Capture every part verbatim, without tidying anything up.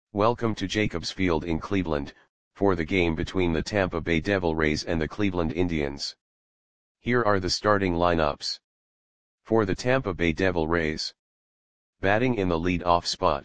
Welcome to Jacobs Field in Cleveland, for the game between the Tampa Bay Devil Rays and the Cleveland Indians. Here are the starting lineups. For the Tampa Bay Devil Rays. Batting in the lead-off spot.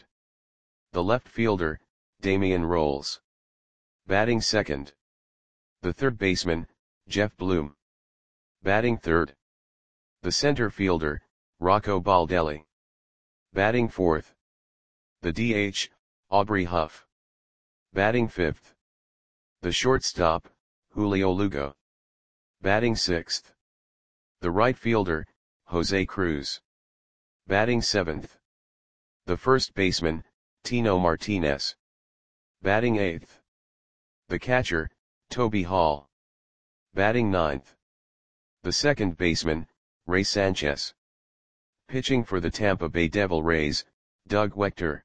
The left fielder, Damian Rolls. Batting second. The third baseman, Jeff Bloom. Batting third. The center fielder, Rocco Baldelli. Batting fourth. The D H, Aubrey Huff. Batting fifth. The shortstop, Julio Lugo. Batting sixth. The right fielder, Jose Cruz. Batting seventh. The first baseman, Tino Martinez. Batting eighth. The catcher, Toby Hall. Batting ninth. The second baseman, Ray Sanchez. Pitching for the Tampa Bay Devil Rays, Doug Wechter.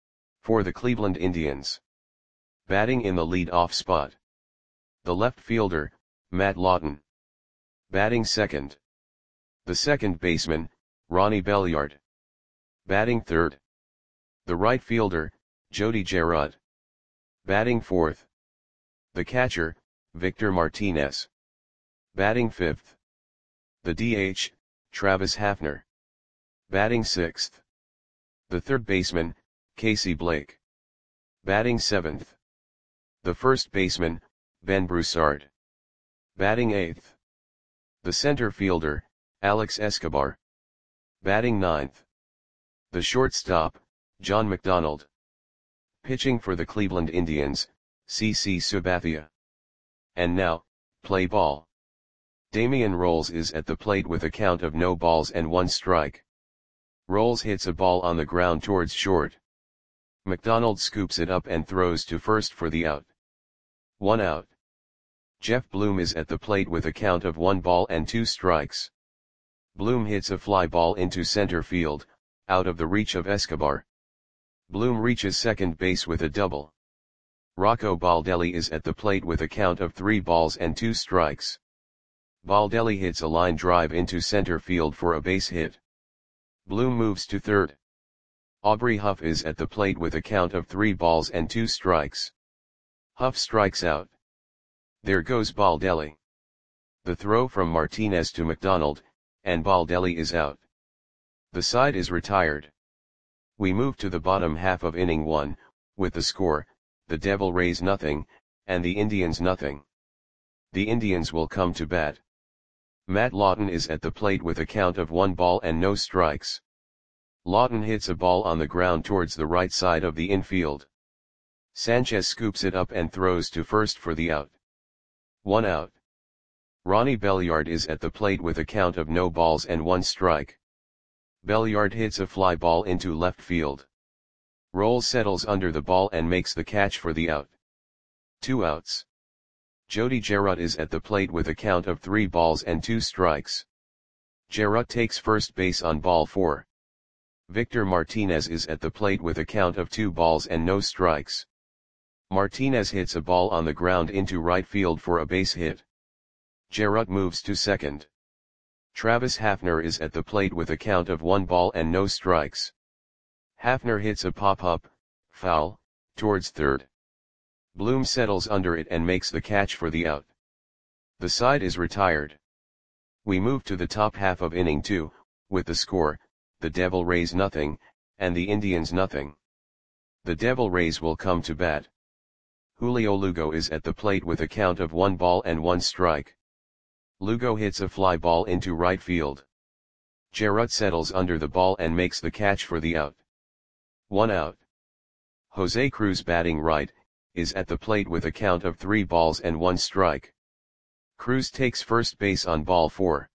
For the Cleveland Indians. Batting in the lead-off spot. The left fielder, Matt Lawton. Batting second. The second baseman, Ronnie Belliard. Batting third. The right fielder, Jody Gerard. Batting fourth. The catcher, Victor Martinez. Batting fifth. The D H, Travis Hafner. Batting sixth. The third baseman, Casey Blake. Batting seventh. The first baseman, Ben Broussard. Batting eighth. The center fielder, Alex Escobar. Batting ninth. The shortstop, John McDonald. Pitching for the Cleveland Indians, C C Sabathia. And now, play ball. Damian Rolls is at the plate with a count of no balls and one strike. Rolls hits a ball on the ground towards short. McDonald scoops it up and throws to first for the out. One out. Jeff Bloom is at the plate with a count of one ball and two strikes. Bloom hits a fly ball into center field, out of the reach of Escobar. Bloom reaches second base with a double. Rocco Baldelli is at the plate with a count of three balls and two strikes. Baldelli hits a line drive into center field for a base hit. Bloom moves to third. Aubrey Huff is at the plate with a count of three balls and two strikes. Huff strikes out. There goes Baldelli. The throw from Martinez to McDonald, and Baldelli is out. The side is retired. We move to the bottom half of inning one, with the score, the Devil Rays nothing, and the Indians nothing. The Indians will come to bat. Matt Lawton is at the plate with a count of one ball and no strikes. Lawton hits a ball on the ground towards the right side of the infield. Sanchez scoops it up and throws to first for the out. One out. Ronnie Belliard is at the plate with a count of no balls and one strike. Belliard hits a fly ball into left field. Rolls settles under the ball and makes the catch for the out. Two outs. Jody Gerard is at the plate with a count of three balls and two strikes. Gerard takes first base on ball four. Victor Martinez is at the plate with a count of two balls and no strikes. Martinez hits a ball on the ground into right field for a base hit. Gerard moves to second. Travis Hafner is at the plate with a count of one ball and no strikes. Hafner hits a pop-up, foul, towards third. Bloom settles under it and makes the catch for the out. The side is retired. We move to the top half of inning two, with the score, the Devil Rays nothing, and the Indians nothing. The Devil Rays will come to bat. Julio Lugo is at the plate with a count of one ball and one strike. Lugo hits a fly ball into right field. Gerard settles under the ball and makes the catch for the out. One out. Jose Cruz, batting right, is at the plate with a count of three balls and one strike. Cruz takes first base on ball four.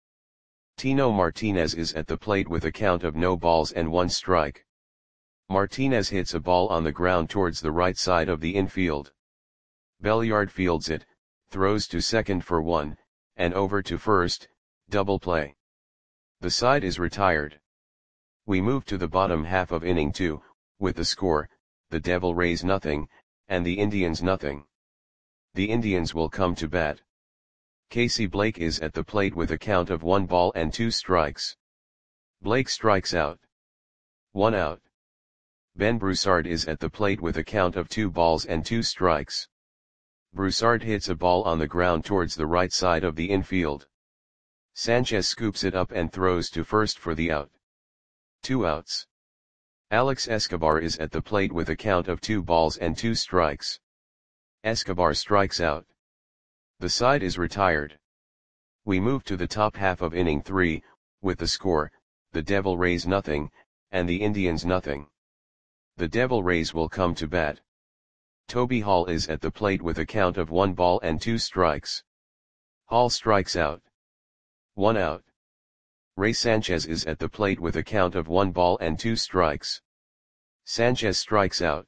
Tino Martinez is at the plate with a count of no balls and one strike. Martinez hits a ball on the ground towards the right side of the infield. Belliard fields it, throws to second for one, and over to first, double play. The side is retired. We move to the bottom half of inning two, with the score, the Devil Rays nothing, and the Indians nothing. The Indians will come to bat. Casey Blake is at the plate with a count of one ball and two strikes. Blake strikes out. One out. Ben Broussard is at the plate with a count of two balls and two strikes. Broussard hits a ball on the ground towards the right side of the infield. Sanchez scoops it up and throws to first for the out. Two outs. Alex Escobar is at the plate with a count of two balls and two strikes. Escobar strikes out. The side is retired. We move to the top half of inning three, with the score, the Devil Rays nothing, and the Indians nothing. The Devil Rays will come to bat. Toby Hall is at the plate with a count of one ball and two strikes. Hall strikes out. One out. Ray Sanchez is at the plate with a count of one ball and two strikes. Sanchez strikes out.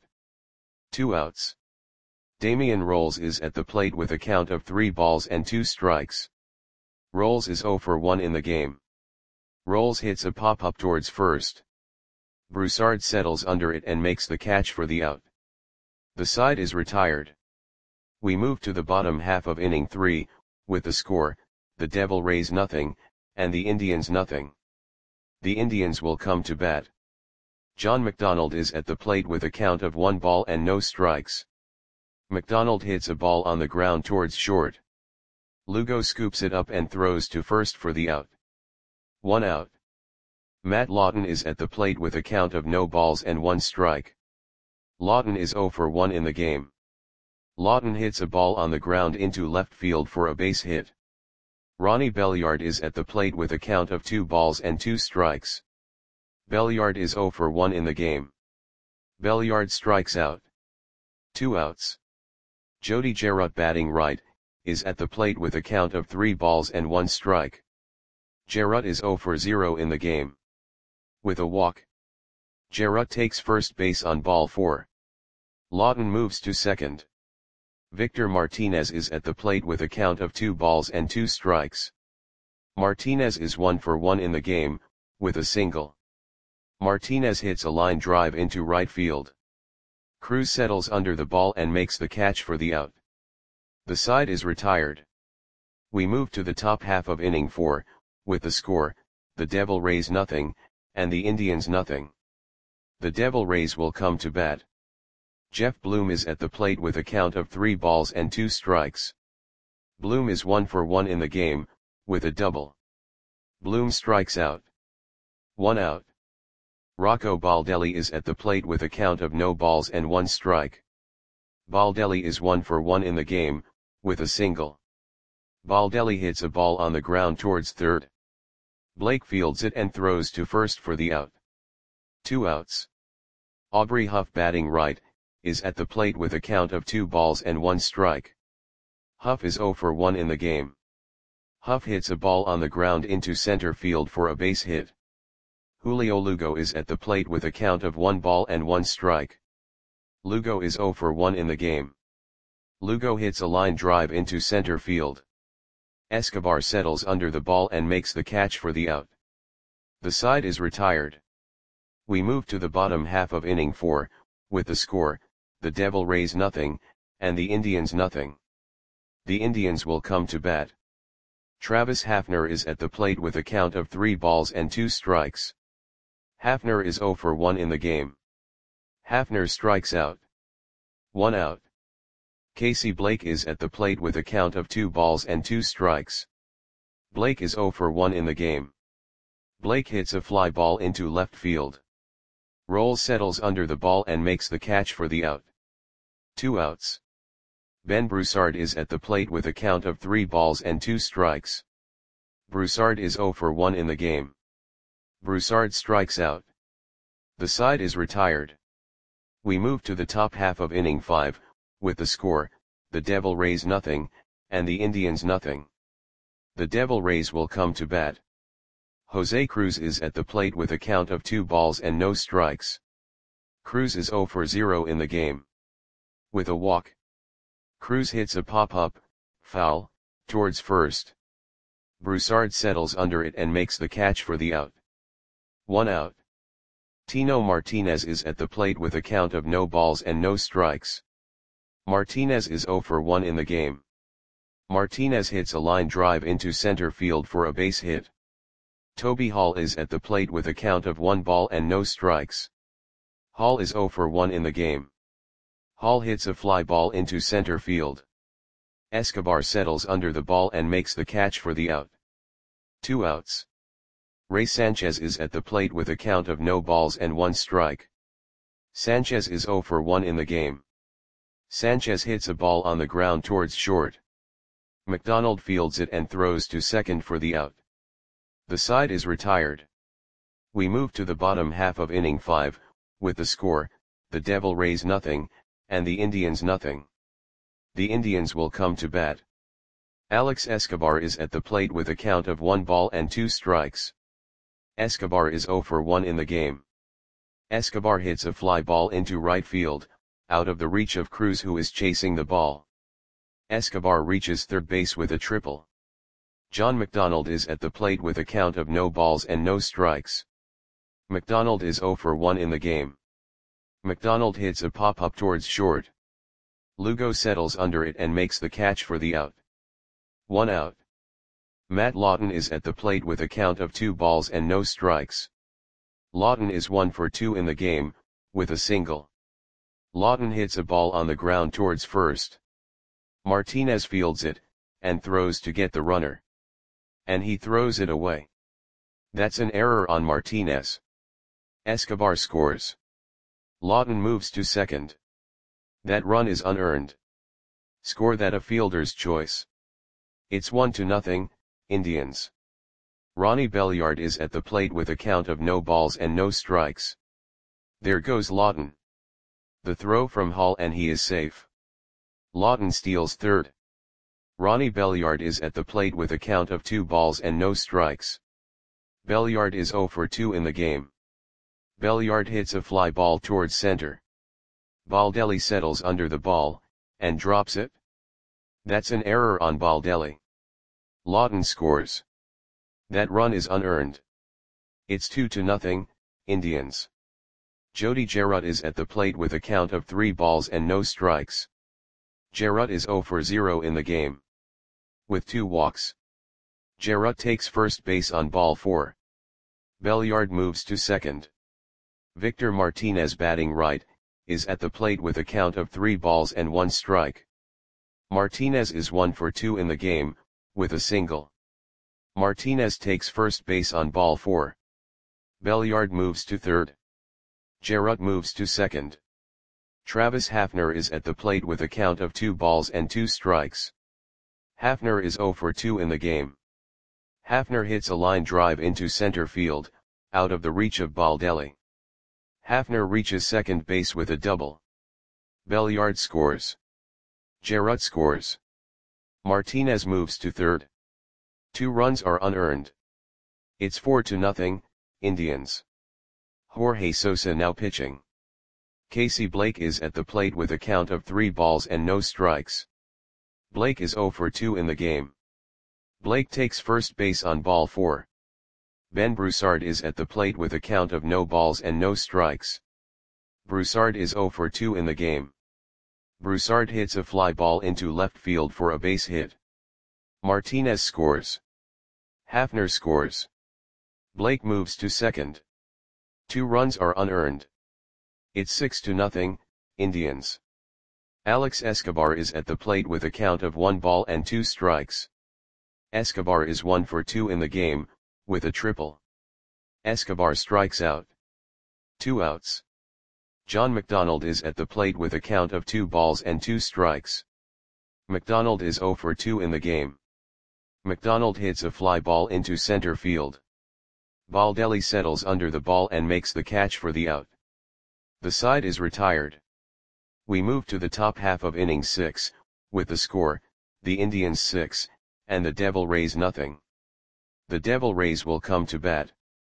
Two outs. Damian Rolls is at the plate with a count of three balls and two strikes. Rolls is oh for one in the game. Rolls hits a pop-up towards first. Broussard settles under it and makes the catch for the out. The side is retired. We move to the bottom half of inning three, with the score, the Devil Rays nothing, and the Indians nothing. The Indians will come to bat. John McDonald is at the plate with a count of one ball and no strikes. McDonald hits a ball on the ground towards short. Lugo scoops it up and throws to first for the out. One out. Matt Lawton is at the plate with a count of no balls and one strike. Lawton is oh for one in the game. Lawton hits a ball on the ground into left field for a base hit. Ronnie Belliard is at the plate with a count of two balls and two strikes. Belliard is oh for one in the game. Belliard strikes out. Two outs. Jody Jarrett, batting right, is at the plate with a count of three balls and one strike. Jarrett is oh for zero in the game. With a walk. Jarrett takes first base on ball four. Lawton moves to second. Victor Martinez is at the plate with a count of two balls and two strikes. Martinez is one for one in the game, with a single. Martinez hits a line drive into right field. Cruz settles under the ball and makes the catch for the out. The side is retired. We move to the top half of inning four, with the score, the Devil Rays nothing, and the Indians nothing. The Devil Rays will come to bat. Jeff Bloom is at the plate with a count of three balls and two strikes. Bloom is one for one in the game, with a double. Bloom strikes out. One out. Rocco Baldelli is at the plate with a count of no balls and one strike. Baldelli is one for one in the game, with a single. Baldelli hits a ball on the ground towards third. Blake fields it and throws to first for the out. Two outs. Aubrey Huff, batting right, is at the plate with a count of two balls and one strike. Huff is oh for one in the game. Huff hits a ball on the ground into center field for a base hit. Julio Lugo is at the plate with a count of one ball and one strike. Lugo is oh for one in the game. Lugo hits a line drive into center field. Escobar settles under the ball and makes the catch for the out. The side is retired. We move to the bottom half of inning four, with the score, the Devil Rays nothing, and the Indians nothing. The Indians will come to bat. Travis Hafner is at the plate with a count of three balls and two strikes. Hafner is oh for one in the game. Hafner strikes out. One out. Casey Blake is at the plate with a count of two balls and two strikes. Blake is oh for one in the game. Blake hits a fly ball into left field. Rolls settles under the ball and makes the catch for the out. Two outs. Ben Broussard is at the plate with a count of three balls and two strikes. Broussard is oh for one in the game. Broussard strikes out. The side is retired. We move to the top half of inning five, with the score, the Devil Rays nothing, and the Indians nothing. The Devil Rays will come to bat. Jose Cruz is at the plate with a count of two balls and no strikes. Cruz is oh for zero in the game. With a walk. Cruz hits a pop-up, foul, towards first. Broussard settles under it and makes the catch for the out. One out. Tino Martinez is at the plate with a count of no balls and no strikes. Martinez is oh for one in the game. Martinez hits a line drive into center field for a base hit. Toby Hall is at the plate with a count of one ball and no strikes. Hall is zero for one in the game. Hall hits a fly ball into center field. Escobar settles under the ball and makes the catch for the out. Two outs. Ray Sanchez is at the plate with a count of no balls and one strike. Sanchez is zero for one in the game. Sanchez hits a ball on the ground towards short. McDonald fields it and throws to second for the out. The side is retired. We move to the bottom half of inning five, with the score, the Devil Rays nothing, and the Indians nothing. The Indians will come to bat. Alex Escobar is at the plate with a count of one ball and two strikes. Escobar is zero for one in the game. Escobar hits a fly ball into right field, out of the reach of Cruz, who is chasing the ball. Escobar reaches third base with a triple. John McDonald is at the plate with a count of no balls and no strikes. McDonald is zero for one in the game. McDonald hits a pop-up towards short. Lugo settles under it and makes the catch for the out. One out. Matt Lawton is at the plate with a count of two balls and no strikes. Lawton is one for two in the game, with a single. Lawton hits a ball on the ground towards first. Martinez fields it, and throws to get the runner. And he throws it away. That's an error on Martinez. Escobar scores. Lawton moves to second. That run is unearned. Score that a fielder's choice. It's one to nothing, Indians. Ronnie Belliard is at the plate with a count of no balls and no strikes. There goes Lawton. The throw from Hall and he is safe. Lawton steals third. Ronnie Belliard is at the plate with a count of two balls and no strikes. Belliard is zero for two in the game. Belliard hits a fly ball towards center. Baldelli settles under the ball, and drops it. That's an error on Baldelli. Lawton scores. That run is unearned. It's two to nothing, Indians. Jody Gerard is at the plate with a count of three balls and no strikes. Gerard is zero for zero in the game. With two walks. Gerard takes first base on ball four. Belliard moves to second. Victor Martinez, batting right, is at the plate with a count of three balls and one strike. Martinez is one for two in the game, with a single. Martinez takes first base on ball four. Belliard moves to third. Gerard moves to second. Travis Hafner is at the plate with a count of two balls and two strikes. Hafner is zero for two in the game. Hafner hits a line drive into center field, out of the reach of Baldelli. Hafner reaches second base with a double. Belliard scores. Gerard scores. Martinez moves to third. Two runs are unearned. It's four to nothing, Indians. Jorge Sosa now pitching. Casey Blake is at the plate with a count of three balls and no strikes. Blake is zero for two in the game. Blake takes first base on ball four. Ben Broussard is at the plate with a count of no balls and no strikes. Broussard is zero for two in the game. Broussard hits a fly ball into left field for a base hit. Martinez scores. Hafner scores. Blake moves to second. Two runs are unearned. It's six to nothing, Indians. Alex Escobar is at the plate with a count of one ball and two strikes. Escobar is one for two in the game, with a triple. Escobar strikes out. Two outs. John McDonald is at the plate with a count of two balls and two strikes. McDonald is zero for two in the game. McDonald hits a fly ball into center field. Baldelli settles under the ball and makes the catch for the out. The side is retired. We move to the top half of inning six, with the score, the Indians six, and the Devil Rays nothing. The Devil Rays will come to bat.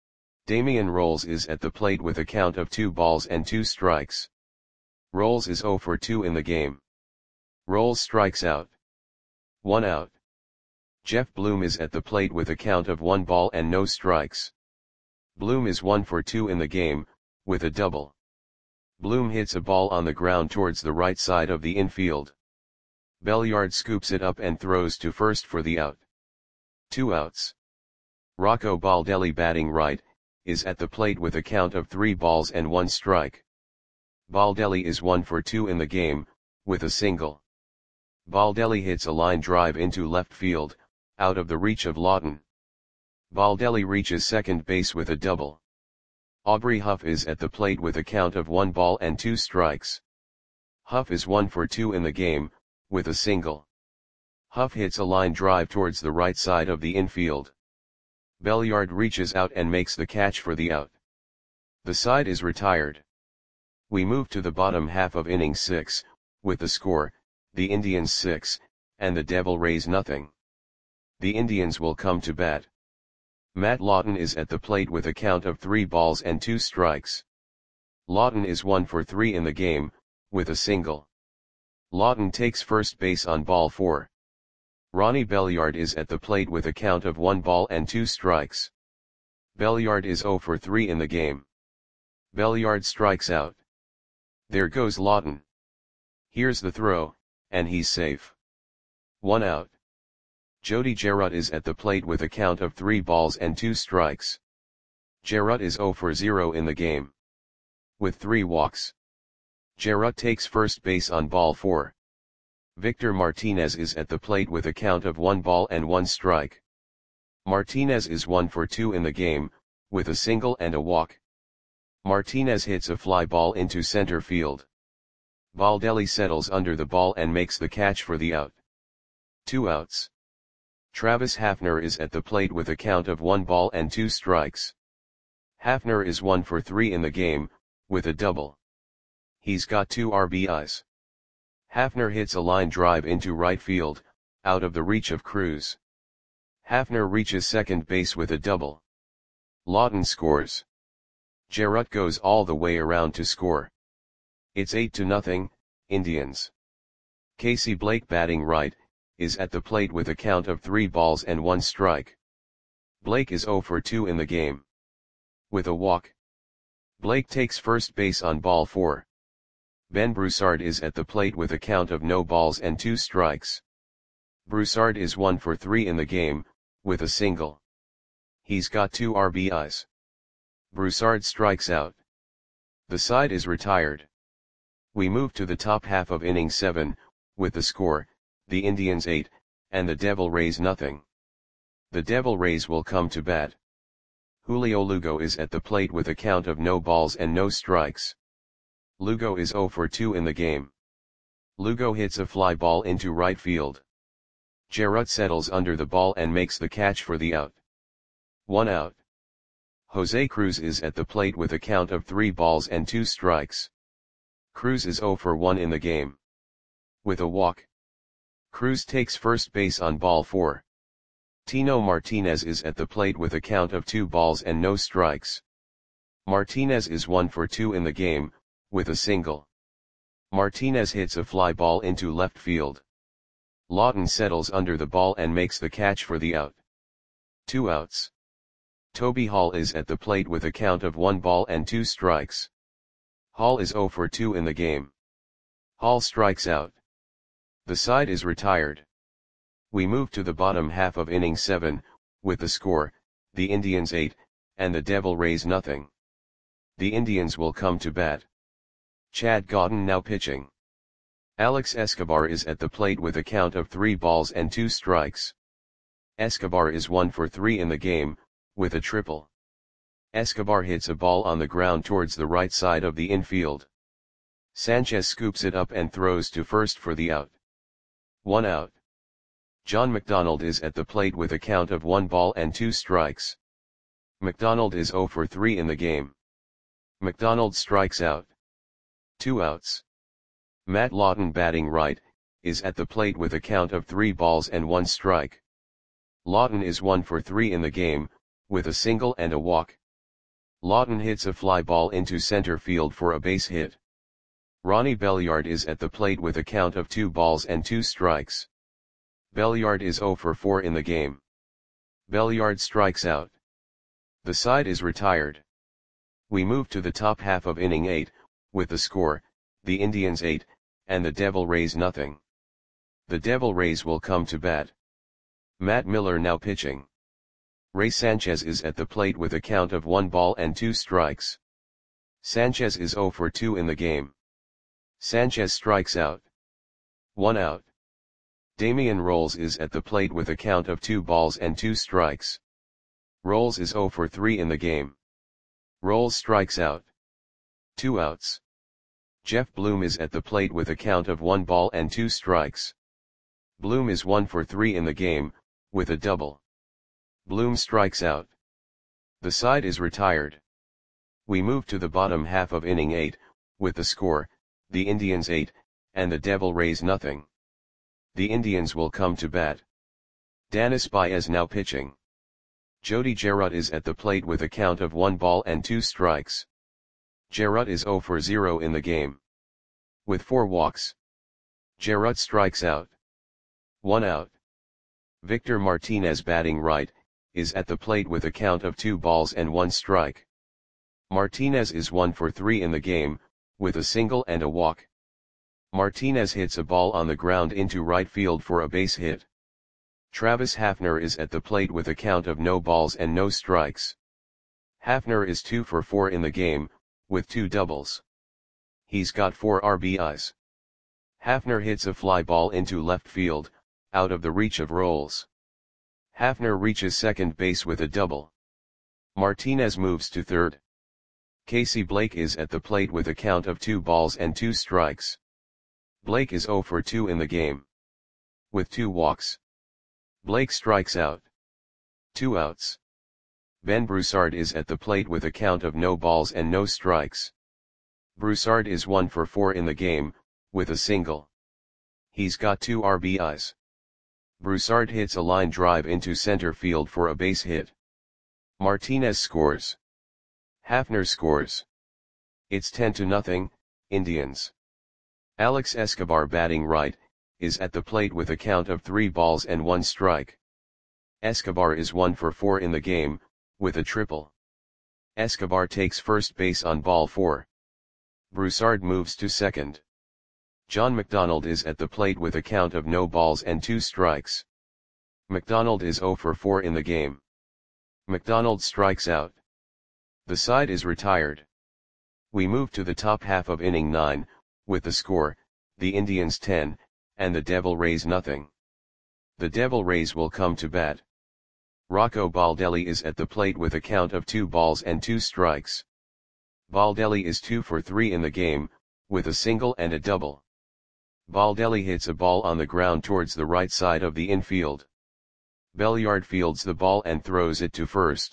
Damian Rolls is at the plate with a count of two balls and two strikes. Rolls is zero for two in the game. Rolls strikes out. One out. Jeff Bloom is at the plate with a count of one ball and no strikes. Bloom is one for two in the game, with a double. Bloom hits a ball on the ground towards the right side of the infield. Belliard scoops it up and throws to first for the out. Two outs. Rocco Baldelli, batting right, is at the plate with a count of three balls and one strike. Baldelli is one for two in the game, with a single. Baldelli hits a line drive into left field, out of the reach of Lawton. Baldelli reaches second base with a double. Aubrey Huff is at the plate with a count of one ball and two strikes. Huff is one for two in the game, with a single. Huff hits a line drive towards the right side of the infield. Belliard reaches out and makes the catch for the out. The side is retired. We move to the bottom half of inning six, with the score, the Indians six, and the Devil Rays nothing. The Indians will come to bat. Matt Lawton is at the plate with a count of three balls and two strikes. Lawton is one for three in the game, with a single. Lawton takes first base on ball four. Ronnie Belliard is at the plate with a count of one ball and two strikes. Belliard is zero for three in the game. Belliard strikes out. There goes Lawton. Here's the throw, and he's safe. One out. Jody Jarrett is at the plate with a count of three balls and two strikes. Jarrett is zero for zero in the game. With three walks. Jarrett takes first base on ball four. Victor Martinez is at the plate with a count of one ball and one strike. Martinez is one for two in the game, with a single and a walk. Martinez hits a fly ball into center field. Baldelli settles under the ball and makes the catch for the out. Two outs. Travis Hafner is at the plate with a count of one ball and two strikes. Hafner is one for three in the game, with a double. He's got two R B Is. Hafner hits a line drive into right field, out of the reach of Cruz. Hafner reaches second base with a double. Lawton scores. Jarrett goes all the way around to score. It's eight to nothing, Indians. Casey Blake, batting right, is at the plate with a count of three balls and one strike. Blake is zero for two in the game. With a walk. Blake takes first base on ball four. Ben Broussard is at the plate with a count of no balls and two strikes. Broussard is one for three in the game, with a single. He's got two R B Is. Broussard strikes out. The side is retired. We move to the top half of inning seven, with the score, the Indians eight, and the Devil Rays nothing. The Devil Rays will come to bat. Julio Lugo is at the plate with a count of no balls and no strikes. Lugo is zero for two in the game. Lugo hits a fly ball into right field. Jarrett settles under the ball and makes the catch for the out. One out. Jose Cruz is at the plate with a count of three balls and two strikes. Cruz is zero for one in the game. With a walk. Cruz takes first base on ball four. Tino Martinez is at the plate with a count of two balls and no strikes. Martinez is one for two in the game, with a single. Martinez hits a fly ball into left field. Lawton settles under the ball and makes the catch for the out. Two outs. Toby Hall is at the plate with a count of one ball and two strikes. Hall is zero for two in the game. Hall strikes out. The side is retired. We move to the bottom half of inning seven, with the score, the Indians eight, and the Devil Rays nothing. The Indians will come to bat. Chad Godin now pitching. Alex Escobar is at the plate with a count of three balls and two strikes. Escobar is one for three in the game, with a triple. Escobar hits a ball on the ground towards the right side of the infield. Sanchez scoops it up and throws to first for the out. One out. John McDonald is at the plate with a count of one ball and two strikes. McDonald is zero for three in the game. McDonald strikes out. Two outs. Matt Lawton, batting right, is at the plate with a count of three balls and one strike. Lawton is one for three in the game, with a single and a walk. Lawton hits a fly ball into center field for a base hit. Ronnie Belliard is at the plate with a count of two balls and two strikes. Belliard is zero for four in the game. Belliard strikes out. The side is retired. We move to the top half of inning eight, with the score, the Indians eight, and the Devil Rays nothing. The Devil Rays will come to bat. Matt Miller now pitching. Ray Sanchez is at the plate with a count of one ball and two strikes. Sanchez is zero for two in the game. Sanchez strikes out. One out. Damian Rolls is at the plate with a count of two balls and two strikes. Rolls is zero for three in the game. Rolls strikes out. Two outs. Jeff Bloom is at the plate with a count of one ball and two strikes. Bloom is one for three in the game, with a double. Bloom strikes out. The side is retired. We move to the bottom half of inning eight, with the score, the Indians eight, and the Devil Rays nothing. The Indians will come to bat. Danis Baez now pitching. Jody Gerut is at the plate with a count of one ball and two strikes. Gerut is zero for zero in the game. With four walks. Gerut strikes out. One out. Victor Martinez batting right, is at the plate with a count of two balls and one strike. Martinez is one for three in the game, with a single and a walk. Martinez hits a ball on the ground into right field for a base hit. Travis Hafner is at the plate with a count of no balls and no strikes. Hafner is two for four in the game, with two doubles. He's got four R B Is. Hafner hits a fly ball into left field, out of the reach of Rolls. Hafner reaches second base with a double. Martinez moves to third. Casey Blake is at the plate with a count of two balls and two strikes. Blake is zero for two in the game. With two walks. Blake strikes out. Two outs. Ben Broussard is at the plate with a count of no balls and no strikes. Broussard is one for four in the game, with a single. He's got two R B Is. Broussard hits a line drive into center field for a base hit. Martinez scores. Hafner scores. It's ten to nothing, Indians. Alex Escobar batting right, is at the plate with a count of three balls and one strike. Escobar is one for four in the game, with a triple. Escobar takes first base on ball four. Broussard moves to second. John McDonald is at the plate with a count of no balls and two strikes. McDonald is zero for four in the game. McDonald strikes out. The side is retired. We move to the top half of inning nine, with the score, the Indians ten, and the Devil Rays nothing. The Devil Rays will come to bat. Rocco Baldelli is at the plate with a count of two balls and two strikes. Baldelli is two for three in the game, with a single and a double. Baldelli hits a ball on the ground towards the right side of the infield. Belliard fields the ball and throws it to first.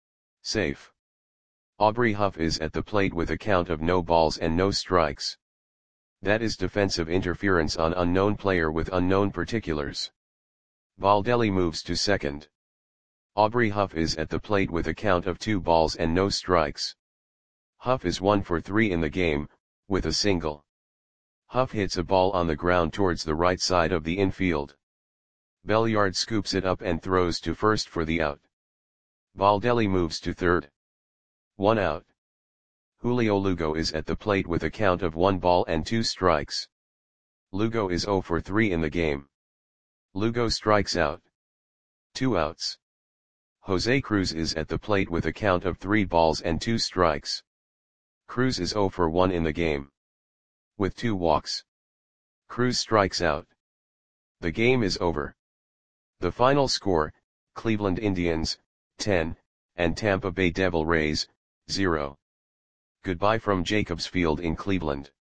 Safe. Aubrey Huff is at the plate with a count of no balls and no strikes. That is defensive interference on unknown player with unknown particulars. Baldelli moves to second. Aubrey Huff is at the plate with a count of two balls and no strikes. Huff is one for three in the game, with a single. Huff hits a ball on the ground towards the right side of the infield. Belliard scoops it up and throws to first for the out. Baldelli moves to third. One out. Julio Lugo is at the plate with a count of one ball and two strikes. Lugo is zero for three in the game. Lugo strikes out. Two outs. Jose Cruz is at the plate with a count of three balls and two strikes. Cruz is zero for one in the game. With two walks. Cruz strikes out. The game is over. The final score, Cleveland Indians, ten, and Tampa Bay Devil Rays, zero. Goodbye from Jacobs Field in Cleveland.